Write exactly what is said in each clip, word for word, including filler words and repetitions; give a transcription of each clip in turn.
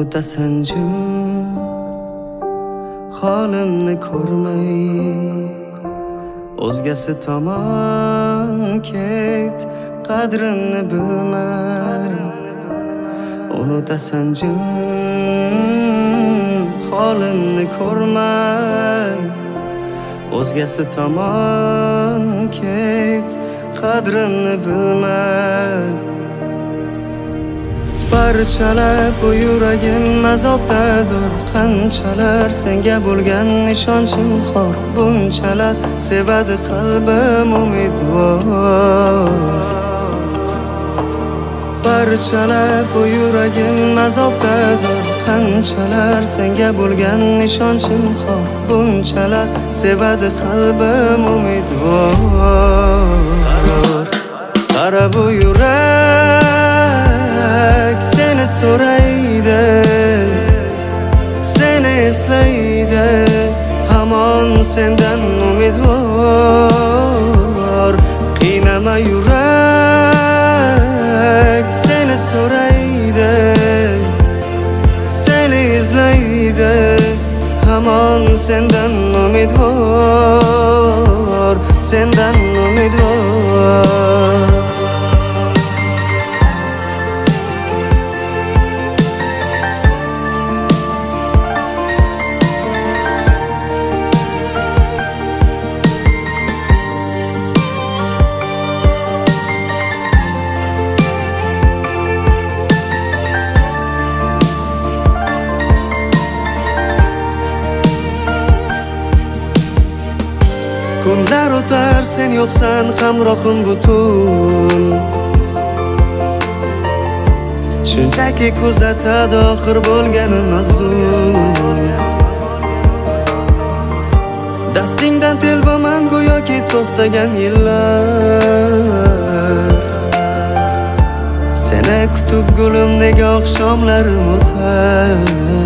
unutasan jim holimni ko'rmay o'zgasi tomon ket qadrimni bilmay unutasan jim holimni ko'rmay o'zgasi tomon ket qadrimni bilmay parchalab bu yuragim azobda zo'r qanchalar senga bo'lgan ishonchim xor bunchalar sevadi qalbim umidvor parchalab bu yuragim azobda zo'r qanchalar senga bo'lgan ishonchim xor bunchalar sevadi qalbim umidvor qara bu yurak seni so'raydi seni eslaydi hamon sendan umidvor qiynama yurak seni so'raydi seni izlaydi hamon sendan umidvor sendan umidvor kunlar o'tar sen yo'qsan hamrohim butun shunchaki kuzatadi oxir bo'lgani mahzun dastingdan telbaman go'yoki to'xtagan yillar seni kutib gulim nega oqshomlarim o'tar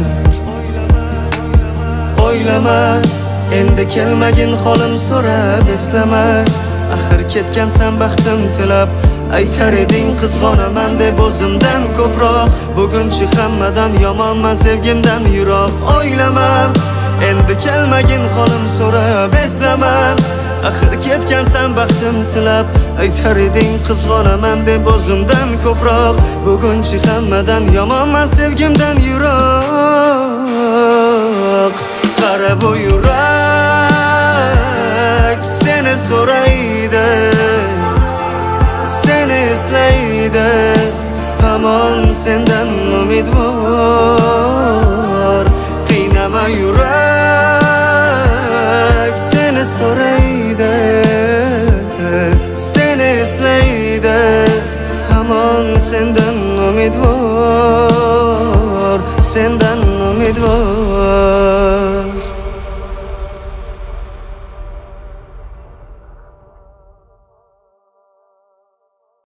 o'ylama endi kelmagin holim so'rab eslama axir ketgansan baxtim tilab aytar eding qizg'onaman deb o'zimdan ko'proq bugunchi hammadan yomonman sevgimdan yiroq o'ylama endi kelmagin holim so'rab eslama axir ketgansan baxtim tilab aytar eding qizg'onaman deb o'zimdan ko'proq bugunchi hammadan yomonman sevgimdan yiroq qara bu yurak seni so'raydi seni eslaydi hamon sendan umidvor qiynama yurak seni so'raydi seni eslaydi hamon sendan umidvor sendan umidvor